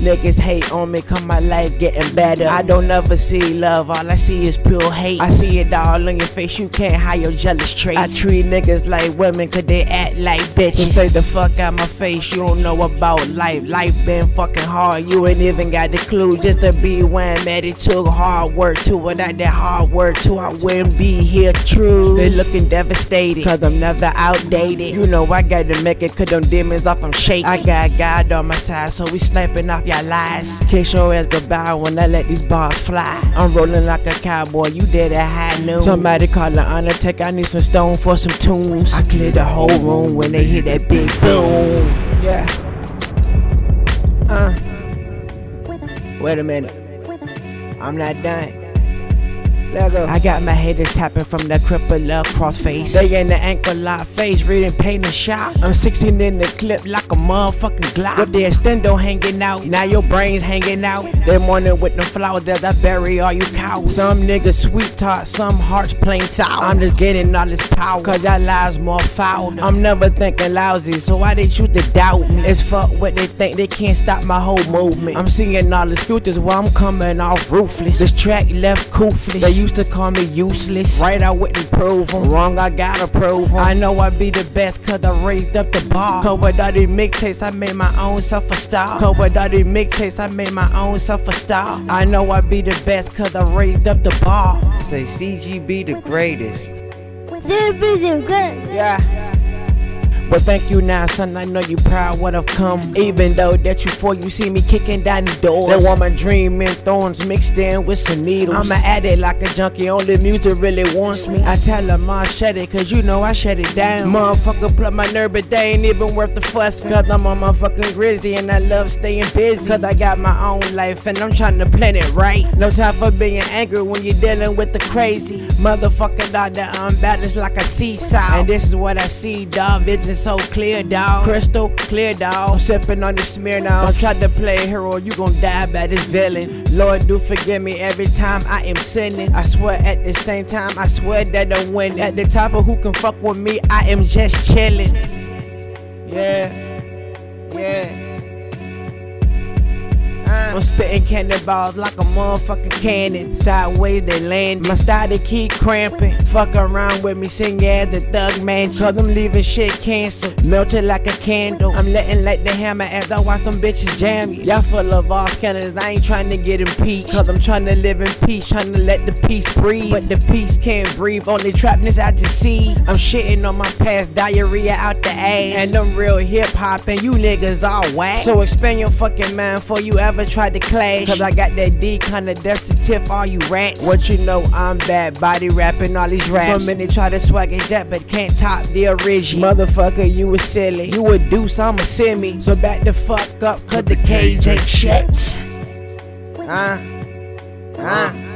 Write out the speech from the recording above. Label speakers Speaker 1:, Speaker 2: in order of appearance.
Speaker 1: Niggas hate on me, cause my life getting better. I don't ever see love, all I see is pure hate. I see it all on your face, you can't hide your jealous traits. I treat niggas like women, cause they act like bitches. Stay the fuck out my face, you don't know about life. Life been fucking hard, you ain't even got the clue. Just to be where I'm at, it took hard work too. Without that hard work too, I wouldn't be here true. They looking devastated, cause I'm never outdated. You know I got to make it, cause them demons off I'm shaking. I got God on my side, so we sniping off y'all lies. Kiss your ass goodbye when I let these bars fly. I'm rolling like a cowboy, you dead at high noon. Somebody call the Undertaker, I need some stone for some tunes. I clear the whole room when they hit that big boom. Yeah. Wait a minute, I'm not done. I got my haters tapping from the cripple up crossface. They in the ankle lock face, reading pain and shock. I'm 16 in the clip like a motherfucking Glock. With the extendo hanging out, now your brains hanging out. They morning with the flowers that I bury all you cows. Some niggas sweet talk, some hearts plain sour. I'm just getting all this power, cause y'all lies more foul. I'm never thinking lousy, so why they choose to doubt me? It's fuck what they think, they can't stop my whole movement. I'm seeing all the scooters while I'm coming off ruthless. This track left coofless. Used to call me useless, right? I wouldn't prove them. Wrong, I gotta prove them. I know I be the best cause I raised up the bar. Cause with all these mixtapes I made my own self a star. Cause with all these mixtapes I made my own self a star. I know I be the best cause I raised up the bar.
Speaker 2: Say CG the greatest.
Speaker 1: Yeah. But thank you now, son, I know you proud what I've come. Even though that you for you see me kicking down the doors. That woman dream in thorns mixed in with some needles. I'm an addict like a junkie, only music really wants me. I tell her, ma, shut it, cause you know I shut it down. Motherfucker plug my nerve, but they ain't even worth the fussing. Cause I'm on my fucking grizzly and I love staying busy. Cause I got my own life and I'm trying to plan it right. No time for being angry when you're dealing with the crazy. Motherfucker dog that unbalanced like a seesaw. And this is what I see, dog, vision so clear, dog. Crystal clear, dog. I'm sipping on the smear now. Don't try to play a hero, you gon' die by this villain. Lord, do forgive me every time I am sinning. I swear at the same time, I swear that I'm winning. At the top of who can fuck with me, I am just chilling. Yeah, yeah. I'm spitting cannonballs like a motherfucking cannon. Sideways they land. My style they keep cramping. Fuck around with me, sing as the thug man. Cause I'm leaving shit canceled. Melted like a candle. I'm letting like the hammer as I watch them bitches jam you. Y'all full of all scandals, I ain't trying to get impeached. Cause I'm trying to live in peace, trying to let the peace breathe. But the peace can't breathe, only trapness I just see. I'm shitting on my past, diarrhea out the ass. And I'm real hip hop and you niggas all whack. So expand your fucking mind before you ever try to clash. Cause I got that D kinda dusty tip, all you rats. What you know, I'm bad body rapping all these raps. So many try to swag it jet but can't top the original. Motherfucker, you was silly. You a deuce, I'm a semi. So back the fuck up cause the cage ain't shit.